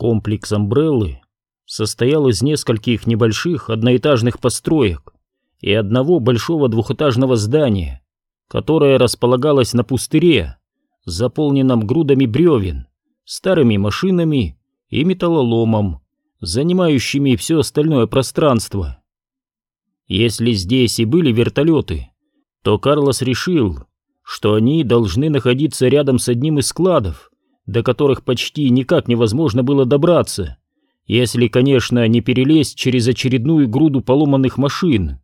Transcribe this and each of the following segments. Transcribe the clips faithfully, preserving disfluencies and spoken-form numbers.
Комплекс Амбреллы состоял из нескольких небольших одноэтажных построек и одного большого двухэтажного здания, которое располагалось на пустыре, заполненном грудами бревен, старыми машинами и металлоломом, занимающими все остальное пространство. Если здесь и были вертолеты, то Карлос решил, что они должны находиться рядом с одним из складов, до которых почти никак невозможно было добраться, если, конечно, не перелезть через очередную груду поломанных машин.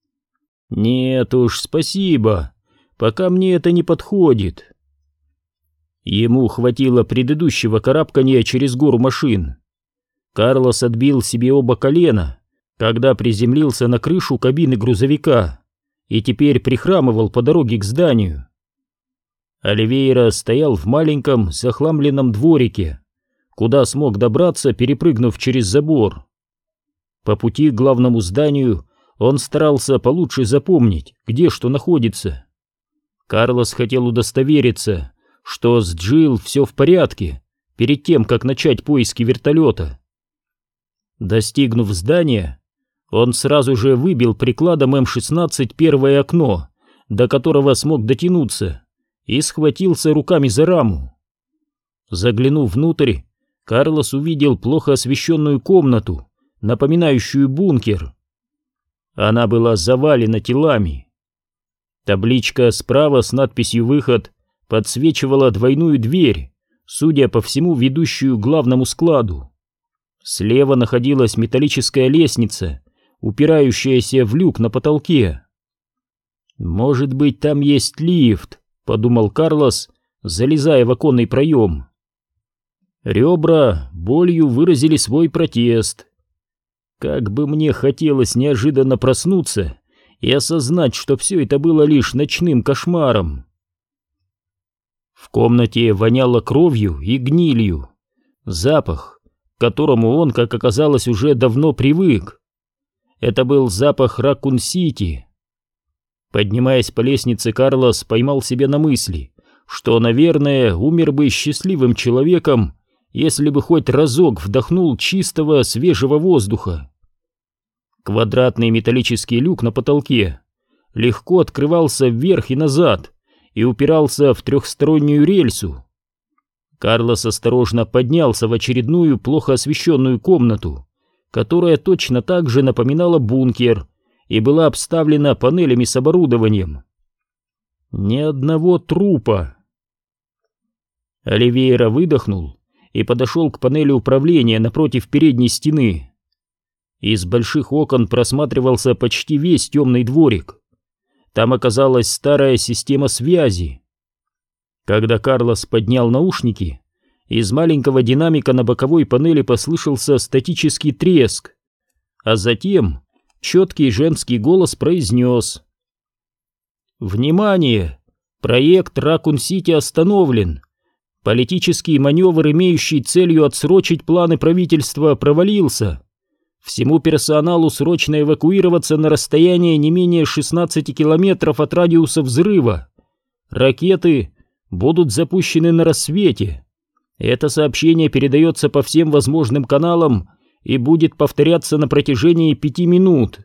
Нет уж, спасибо, пока мне это не подходит. Ему хватило предыдущего карабкания через гору машин. Карлос отбил себе оба колена, когда приземлился на крышу кабины грузовика, и теперь прихрамывал по дороге к зданию. Оливейра стоял в маленьком захламленном дворике, куда смог добраться, перепрыгнув через забор. По пути к главному зданию он старался получше запомнить, где что находится. Карлос хотел удостовериться, что с Джилл все в порядке, перед тем, как начать поиски вертолета. Достигнув здания, он сразу же выбил прикладом эм шестнадцать первое окно, до которого смог дотянуться, и схватился руками за раму. Заглянув внутрь, Карлос увидел плохо освещенную комнату, напоминающую бункер. Она была завалена телами. Табличка справа с надписью «Выход» подсвечивала двойную дверь, судя по всему, ведущую к главному складу. Слева находилась металлическая лестница, упирающаяся в люк на потолке. «Может быть, там есть лифт», — подумал Карлос, залезая в оконный проем. Ребра болью выразили свой протест. Как бы мне хотелось неожиданно проснуться и осознать, что все это было лишь ночным кошмаром. В комнате воняло кровью и гнилью, запах, к которому он, как оказалось, уже давно привык. Это был запах Раккун-Сити. Поднимаясь по лестнице, Карлос поймал себя на мысли, что, наверное, умер бы счастливым человеком, если бы хоть разок вдохнул чистого свежего воздуха. Квадратный металлический люк на потолке легко открывался вверх и назад и упирался в трехстороннюю рельсу. Карлос осторожно поднялся в очередную плохо освещенную комнату, которая точно так же напоминала бункер и была обставлена панелями с оборудованием. Ни одного трупа. Оливейра выдохнул и подошел к панели управления напротив передней стены. Из больших окон просматривался почти весь темный дворик. Там оказалась старая система связи. Когда Карлос поднял наушники, из маленького динамика на боковой панели послышался статический треск, а затем четкий женский голос произнес: «Внимание! Проект Раккун-Сити остановлен. Политический маневр, имеющий целью отсрочить планы правительства, провалился. Всему персоналу срочно эвакуироваться на расстояние не менее шестнадцати километров от радиуса взрыва. Ракеты будут запущены на рассвете. Это сообщение передается по всем возможным каналам и будет повторяться на протяжении пяти минут».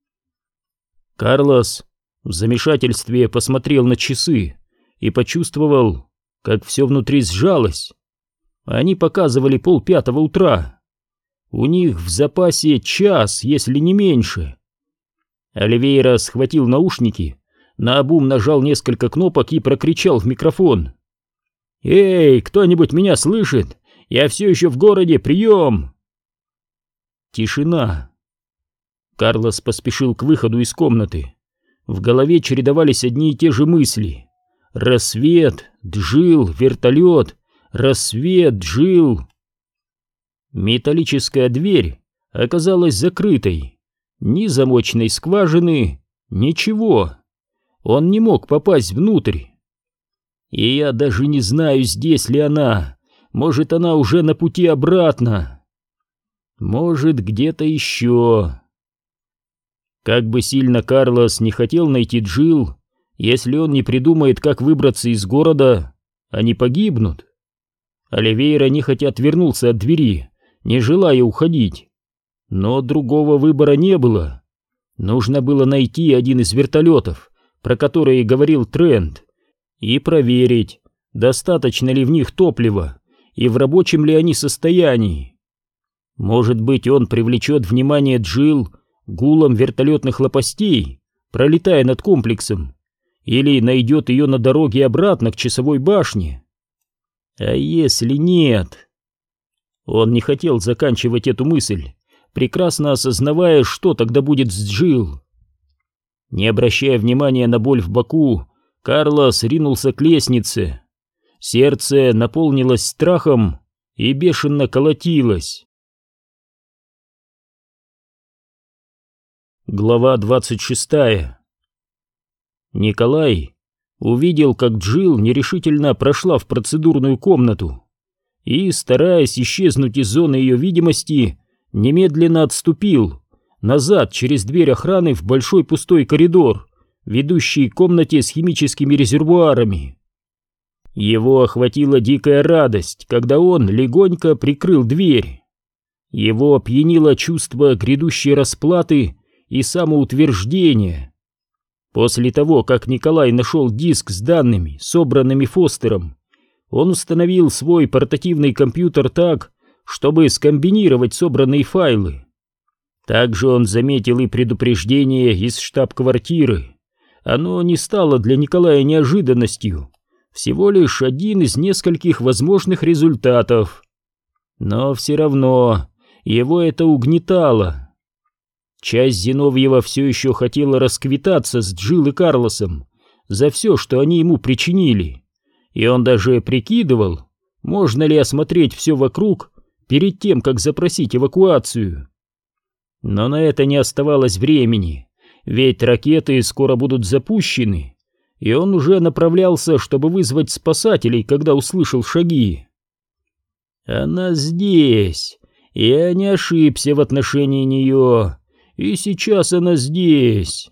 Карлос в замешательстве посмотрел на часы и почувствовал, как все внутри сжалось. Они показывали полпятого утра. У них в запасе час, если не меньше. Оливейра схватил наушники, наобум нажал несколько кнопок и прокричал в микрофон: «Эй, кто-нибудь меня слышит? Я все еще в городе, прием!» Тишина. Карлос поспешил к выходу из комнаты. В голове чередовались одни и те же мысли. Рассвет, Джилл, вертолет, рассвет, Джилл. Металлическая дверь оказалась закрытой. Ни замочной скважины, ничего. Он не мог попасть внутрь. И я даже не знаю, здесь ли она. Может, она уже на пути обратно. Может, где-то еще. Как бы сильно Карлос не хотел найти Джилл, если он не придумает, как выбраться из города, они погибнут. Оливейра нехотя отвернулся от двери, не желая уходить. Но другого выбора не было. Нужно было найти один из вертолетов, про которые говорил Трент, и проверить, достаточно ли в них топлива и в рабочем ли они состоянии. Может быть, он привлечет внимание Джилл гулом вертолетных лопастей, пролетая над комплексом, или найдет ее на дороге обратно к часовой башне. А если нет? Он не хотел заканчивать эту мысль, прекрасно осознавая, что тогда будет с Джилл. Не обращая внимания на боль в боку, Карлос ринулся к лестнице. Сердце наполнилось страхом и бешено колотилось. Глава двадцать шестая. Николай увидел, как Джилл нерешительно прошла в процедурную комнату и, стараясь исчезнуть из зоны ее видимости, немедленно отступил назад через дверь охраны в большой пустой коридор, ведущий к комнате с химическими резервуарами. Его охватила дикая радость, когда он легонько прикрыл дверь. Его опьянило чувство грядущей расплаты и самоутверждения. После того, как Николай нашел диск с данными, собранными Фостером, он установил свой портативный компьютер так, чтобы скомбинировать собранные файлы. Также он заметил и предупреждение из штаб-квартиры. Оно не стало для Николая неожиданностью, всего лишь один из нескольких возможных результатов. Но все равно его это угнетало. Часть Зиновьева все еще хотела расквитаться с Джилл и Карлосом за все, что они ему причинили, и он даже прикидывал, можно ли осмотреть все вокруг перед тем, как запросить эвакуацию. Но на это не оставалось времени, ведь ракеты скоро будут запущены, и он уже направлялся, чтобы вызвать спасателей, когда услышал шаги. Она здесь, я не ошибся в отношении нее. И сейчас она здесь.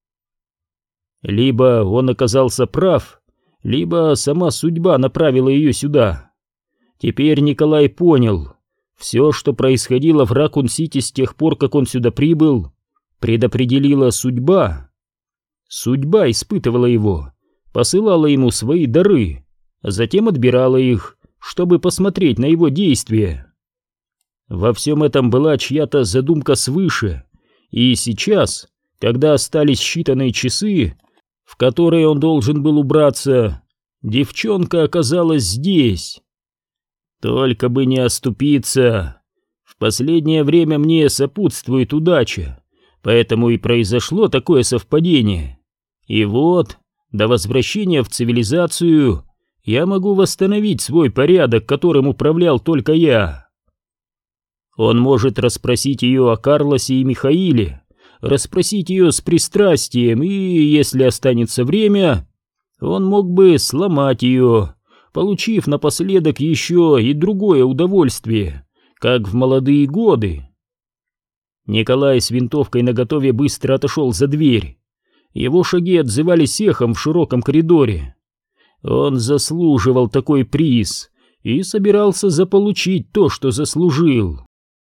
Либо он оказался прав, либо сама судьба направила ее сюда. Теперь Николай понял, все, что происходило в Ракун-Сити с тех пор, как он сюда прибыл, предопределила судьба. Судьба испытывала его, посылала ему свои дары, а затем отбирала их, чтобы посмотреть на его действия. Во всем этом была чья-то задумка свыше. И сейчас, когда остались считанные часы, в которые он должен был убраться, девчонка оказалась здесь. Только бы не оступиться. В последнее время мне сопутствует удача, поэтому и произошло такое совпадение. И вот, до возвращения в цивилизацию, я могу восстановить свой порядок, которым управлял только я. Он может расспросить ее о Карлосе и Михаиле, расспросить ее с пристрастием, и, если останется время, он мог бы сломать ее, получив напоследок еще и другое удовольствие, как в молодые годы. Николай с винтовкой наготове быстро отошел за дверь. Его шаги отзывались эхом в широком коридоре. Он заслуживал такой приз и собирался заполучить то, что заслужил.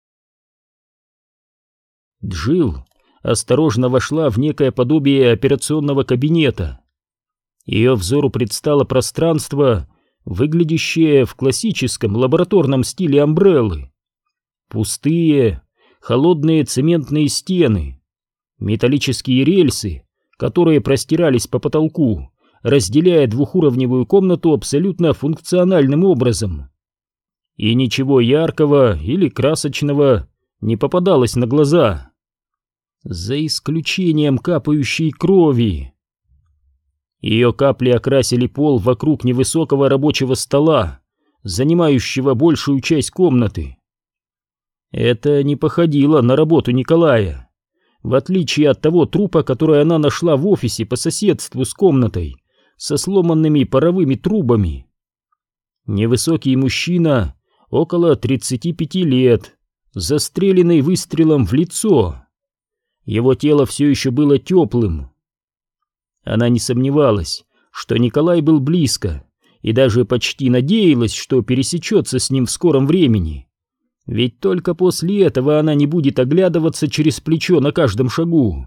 Джилл осторожно вошла в некое подобие операционного кабинета. Ее взору предстало пространство, выглядящее в классическом лабораторном стиле Амбреллы. Пустые, холодные цементные стены, металлические рельсы, которые простирались по потолку, разделяя двухуровневую комнату абсолютно функциональным образом. И ничего яркого или красочного не попадалось на глаза, за исключением капающей крови. Ее капли окрасили пол вокруг невысокого рабочего стола, занимающего большую часть комнаты. Это не походило на работу Николая. В отличие от того трупа, который она нашла в офисе по соседству с комнатой, со сломанными паровыми трубами. Невысокий мужчина, около тридцати пяти лет, застреленный выстрелом в лицо. Его тело все еще было теплым. Она не сомневалась, что Николай был близко, и даже почти надеялась, что пересечется с ним в скором времени. Ведь только после этого она не будет оглядываться через плечо на каждом шагу.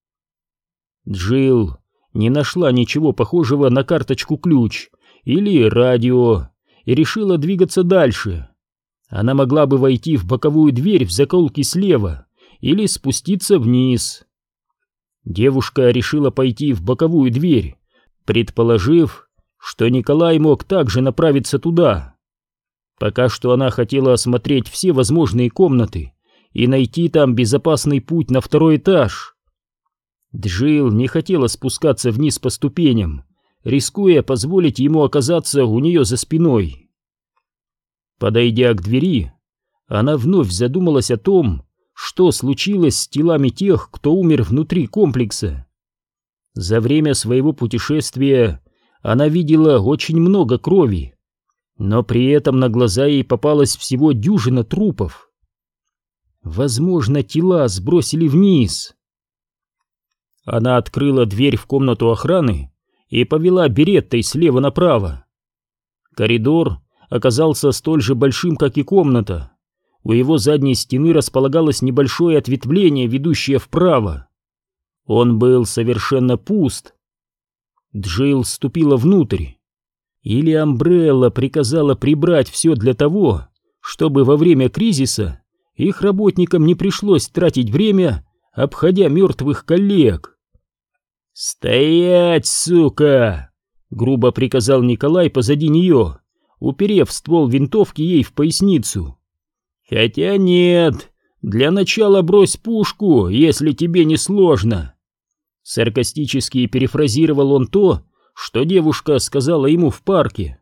Джилл не нашла ничего похожего на карточку-ключ или радио и решила двигаться дальше. Она могла бы войти в боковую дверь в закоулке слева или спуститься вниз. Девушка решила пойти в боковую дверь, предположив, что Николай мог также направиться туда. Пока что она хотела осмотреть все возможные комнаты и найти там безопасный путь на второй этаж. Джилл не хотела спускаться вниз по ступеням, рискуя позволить ему оказаться у нее за спиной. Подойдя к двери, она вновь задумалась о том, что случилось с телами тех, кто умер внутри комплекса. За время своего путешествия она видела очень много крови, но при этом на глаза ей попалось всего дюжина трупов. Возможно, тела сбросили вниз. Она открыла дверь в комнату охраны и повела Береттой слева направо. Коридор оказался столь же большим, как и комната. У его задней стены располагалось небольшое ответвление, ведущее вправо. Он был совершенно пуст. Джилл вступила внутрь. Или Амбрелла приказала прибрать все для того, чтобы во время кризиса их работникам не пришлось тратить время, обходя мертвых коллег. «Стоять, сука!» — грубо приказал Николай позади нее, уперев ствол винтовки ей в поясницу. «Хотя нет, для начала брось пушку, если тебе не сложно». Саркастически перефразировал он то, что девушка сказала ему в парке.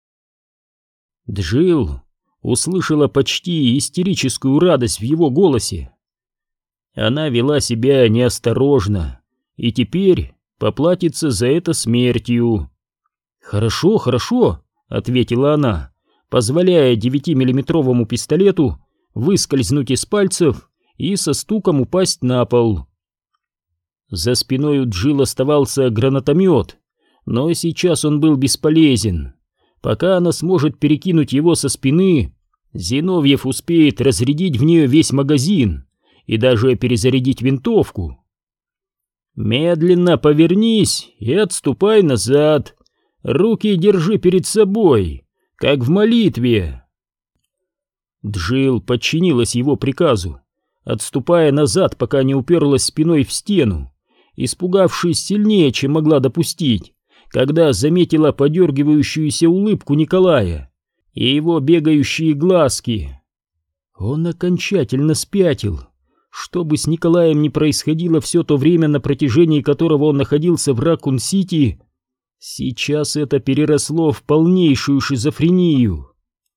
Джилл услышала почти истерическую радость в его голосе. Она вела себя неосторожно и теперь поплатится за это смертью. «Хорошо, хорошо», — ответила она, позволяя девятимиллиметровому пистолету выскользнуть из пальцев и со стуком упасть на пол. За спиной у Джилл оставался гранатомет, но сейчас он был бесполезен. Пока она сможет перекинуть его со спины, Зиновьев успеет разрядить в нее весь магазин и даже перезарядить винтовку. «Медленно повернись и отступай назад. Руки держи перед собой, как в молитве». Джилл подчинилась его приказу, отступая назад, пока не уперлась спиной в стену, испугавшись сильнее, чем могла допустить, когда заметила подергивающуюся улыбку Николая и его бегающие глазки. Он окончательно спятил. Что бы с Николаем ни происходило все то время, на протяжении которого он находился в Раккун-Сити, сейчас это переросло в полнейшую шизофрению.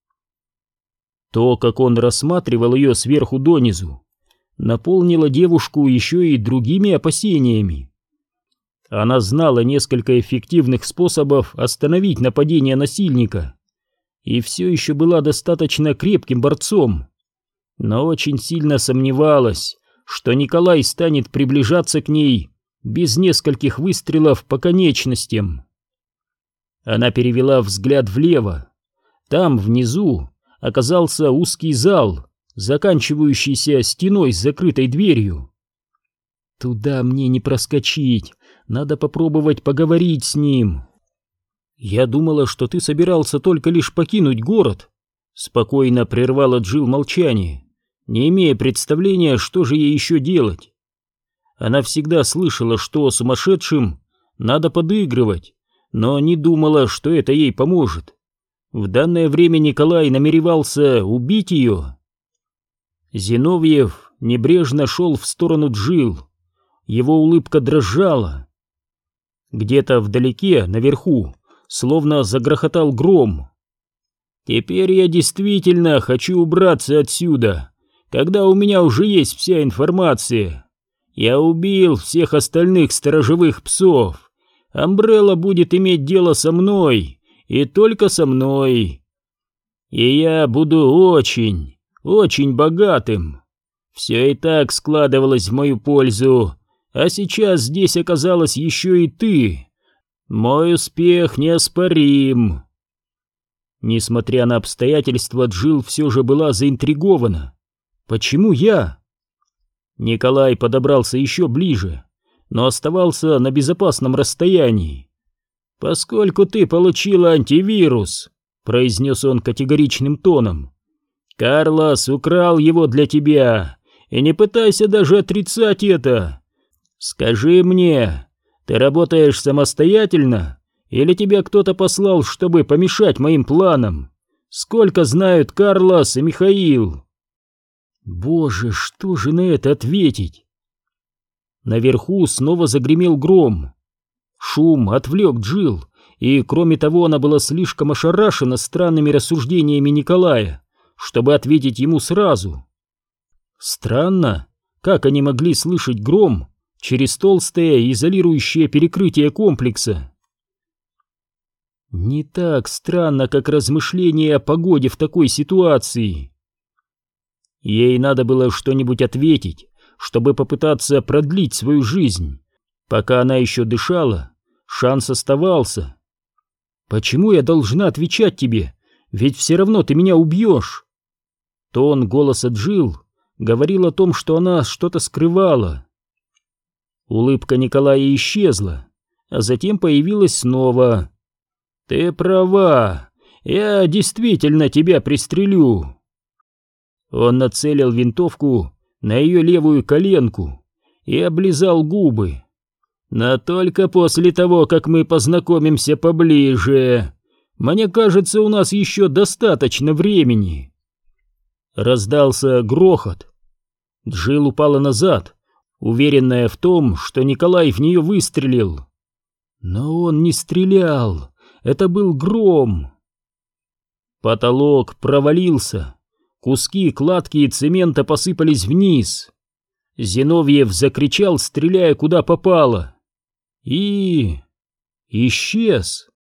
То, как он рассматривал ее сверху донизу, наполнило девушку еще и другими опасениями. Она знала несколько эффективных способов остановить нападение насильника и все еще была достаточно крепким борцом, но очень сильно сомневалась, что Николай станет приближаться к ней без нескольких выстрелов по конечностям. Она перевела взгляд влево. Там, внизу, оказался узкий зал, заканчивающийся стеной с закрытой дверью. «Туда мне не проскочить, надо попробовать поговорить с ним». «Я думала, что ты собирался только лишь покинуть город», — спокойно прервала Джилл молчание, не имея представления, что же ей еще делать. Она всегда слышала, что сумасшедшим надо подыгрывать, но не думала, что это ей поможет. В данное время Николай намеревался убить ее. Зиновьев небрежно шел в сторону Джилл. Его улыбка дрожала. Где-то вдалеке, наверху, словно загрохотал гром. «Теперь я действительно хочу убраться отсюда, когда у меня уже есть вся информация. Я убил всех остальных сторожевых псов. Амбрелла будет иметь дело со мной, и только со мной. И я буду очень, очень богатым. Все и так складывалось в мою пользу, а сейчас здесь оказалась еще и ты. Мой успех неоспорим». Несмотря на обстоятельства, Джилл все же была заинтригована. Почему я? Николай подобрался еще ближе, но оставался на безопасном расстоянии. «Поскольку ты получила антивирус», — произнес он категоричным тоном, — «Карлос украл его для тебя, и не пытайся даже отрицать это. Скажи мне, ты работаешь самостоятельно, или тебя кто-то послал, чтобы помешать моим планам? Сколько знают Карлос и Михаил?» Боже, что же на это ответить? Наверху снова загремел гром. Шум отвлек Джилл, и, кроме того, она была слишком ошарашена странными рассуждениями Николая, чтобы ответить ему сразу. Странно, как они могли слышать гром через толстое изолирующее перекрытие комплекса. Не так странно, как размышления о погоде в такой ситуации. Ей надо было что-нибудь ответить, чтобы попытаться продлить свою жизнь. Пока она еще дышала, шанс оставался. «Почему я должна отвечать тебе? Ведь все равно ты меня убьешь!» Тон голоса Джилл говорил о том, что она что-то скрывала. Улыбка Николая исчезла, а затем появилась снова. «Ты права, я действительно тебя пристрелю!» Он нацелил винтовку на ее левую коленку и облизал губы. «Но только после того, как мы познакомимся поближе. Мне кажется, у нас еще достаточно времени». Раздался грохот. Джилл упала назад, уверенная в том, что Николай в нее выстрелил. Но он не стрелял, это был гром. Потолок провалился, куски кладки и цемента посыпались вниз. Зиновьев закричал, стреляя куда попало. И исчез.